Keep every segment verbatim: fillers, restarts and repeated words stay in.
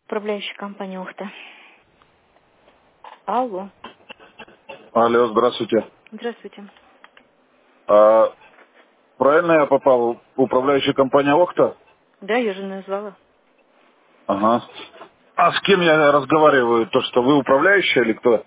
Управляющая компания «Ухта». Алло. Алло, здравствуйте. Здравствуйте. А, правильно я попал в управляющую компанию «Окта»? Да, я же назвала. Ага. А с кем я разговариваю? То, что вы управляющая или кто?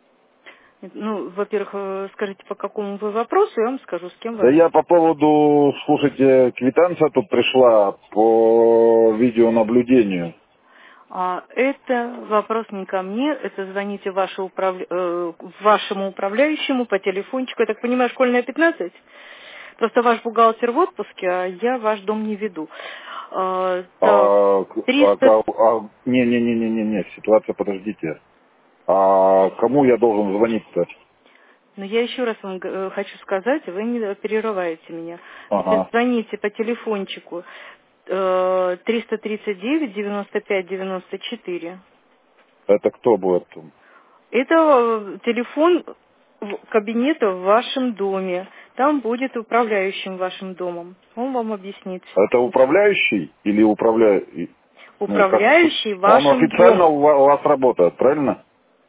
Ну, во-первых, э, скажите, по какому вы вопросу, я вам скажу, с кем Да вас. я по поводу, слушайте, квитанция тут пришла по видеонаблюдению. А это вопрос не ко мне, это звоните ваше управля- э, вашему управляющему по телефончику. Я так понимаю, школьная пятнадцать? Просто ваш бухгалтер в отпуске, а я ваш дом не веду. А, так, А, к- а, триста. ка- а, не, не, не, не, не, не, ситуация, подождите. А кому я должен звонить-то? Но я еще раз вам э, хочу сказать, вы не перерываете меня. Значит, Ага. звоните по телефончику э, триста тридцать девять девяносто пять девяносто четыре. Это кто будет? Это э, телефон в- кабинета в вашем доме. Там будет управляющим вашим домом. Он вам объяснит. Это управляющий или управляющий? Ну, как, Управляющий он вашим официально домом. у ва- у вас работает, правильно?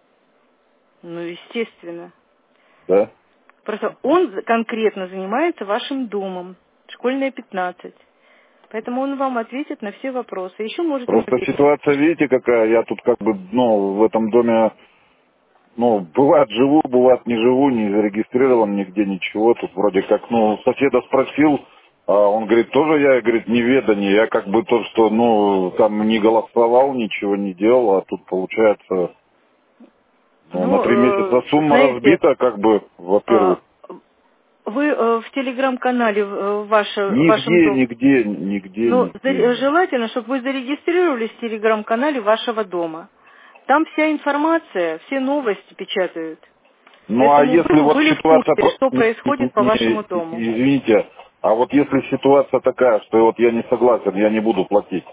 Ну, естественно. Да? Просто он конкретно занимается вашим домом. Школьная пятнадцать. Поэтому он вам ответит на все вопросы. Еще можете Просто мобильный. ситуация, видите, какая, я тут как бы, ну, в этом доме, ну, бывает живу, бывает не живу, не зарегистрирован нигде, ничего, тут вроде как, ну, соседа спросил, а он говорит, тоже я, говорит, неведение, я как бы то, что, ну, там не голосовал, ничего не делал, а тут получается, ну, на Ну, три э, месяца сумма знаете, разбита, как бы, во-первых. э, вы э, в телеграм-канале э, ваше, в вашем Нигде, доме. нигде, нигде, Ну, нигде за- нет. желательно, чтобы вы зарегистрировались в телеграм-канале вашего дома. Там вся информация, все новости печатают. Ну а Поэтому вы если бы вот были в ситуация, курсе, про- что не- происходит по не- вашему дому. извините, а вот если ситуация такая, что вот я не согласен, я не буду платить,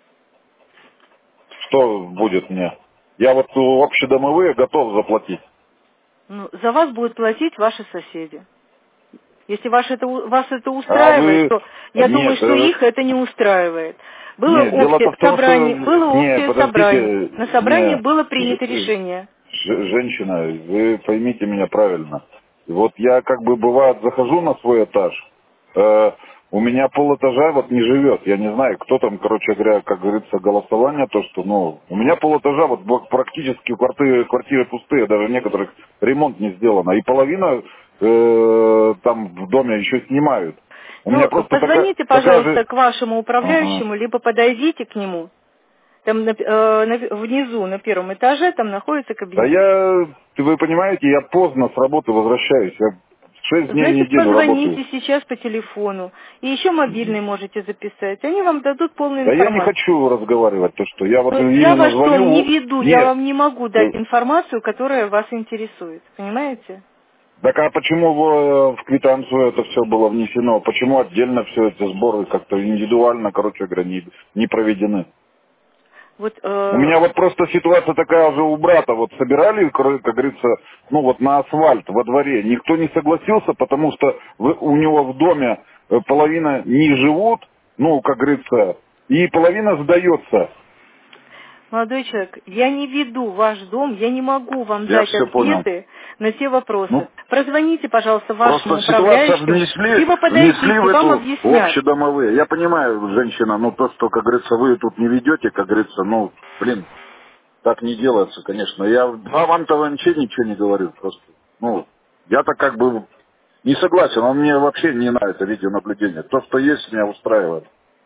что будет мне? Я вот общедомовые готов заплатить. Ну, за вас будут платить ваши соседи. Если ваш это, у- вас это А устраивает, вы... то я думаю, Нет, что э, их это не устраивает. Было нет, дело-то общее в том, что... собрание, было Не, общее собрание. подождите, На собрании не, было ж- принято ж- решение. ж- женщина, вы поймите меня правильно. Вот я как бы бывает захожу на свой этаж, э, у меня полэтажа вот не живет. Я не знаю, кто там, короче говоря, как говорится, голосование, то, что, ну, у меня полэтажа вот б- практически квартиры, квартиры пустые, даже некоторых ремонт не сделано. И половина э, там в доме еще снимают. У меня Ну, просто такая, позвоните, такая же... пожалуйста, к вашему Ага. управляющему, либо подойдите к нему. Там на- э, на- внизу, на первом этаже, там находится Да кабинет. я, вы понимаете, я поздно с работы возвращаюсь. Я шесть дней в Значит, неделю работаю. позвоните сейчас по телефону. И еще мобильный можете записать. Они вам дадут полную Да я не информацию. хочу разговаривать, то что я вот Но я именно ваш дом не звоню. веду, я Нет. вам не могу Э, дать информацию, которая вас интересует. Понимаете? Так а почему в, в квитанцию это все было внесено? Почему отдельно все эти сборы как-то индивидуально, короче говоря, не, не проведены? Вот, У э, меня вот просто ситуация такая же у брата. Вот собирали, кор- как говорится, ну вот на асфальт во дворе. Никто не согласился, потому что в- у него в доме э, половина не живут, ну, как говорится, и половина сдается. молодой человек, я не веду ваш дом, я не могу вам Я дать все понял. ответы на те вопросы. Ну, Прозвоните, пожалуйста, просто вашему ситуация управляющему, внесли, либо внесли в подойдите, вам эту объяснят. общедомовые. Я понимаю, женщина, ну то, что, как говорится, вы тут не ведете, как говорится, ну, блин, так не делается, конечно. Я а вам-то вообще ничего не говорю, просто. Ну, я-то как бы не согласен, он мне вообще не нравится видеонаблюдение. То, что есть, меня устраивает.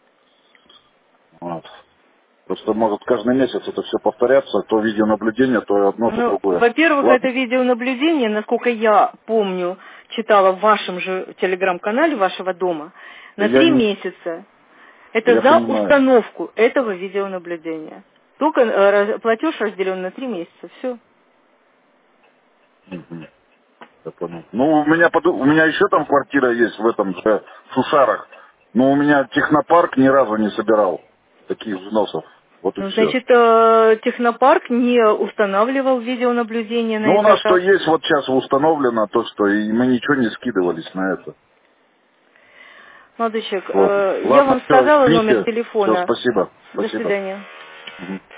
Вот. Просто может каждый месяц это все повторяться, то видеонаблюдение, то одно, то Ну, другое. во-первых, это Ладно? видеонаблюдение, насколько я помню, читала в вашем же телеграм-канале вашего дома, на Я три не, месяца. Это я за понимаю. установку этого видеонаблюдения. Только э, раз- платеж разделен на три месяца. Все. Мгм. Я понял. Ну, у меня, под- у меня еще там квартира есть в этом, э, в Сусарах. Но у меня технопарк ни разу не собирал таких взносов. Вот и Ну, все. значит, э, технопарк не устанавливал видеонаблюдение на Ну, у нас что этажах. есть, вот сейчас установлено то, что и мы ничего не скидывались на это. Молодой человек, Вот. э, я Ладно, вам все, сказала номер извините. Все, телефона. спасибо. До Спасибо. свидания. Мгм.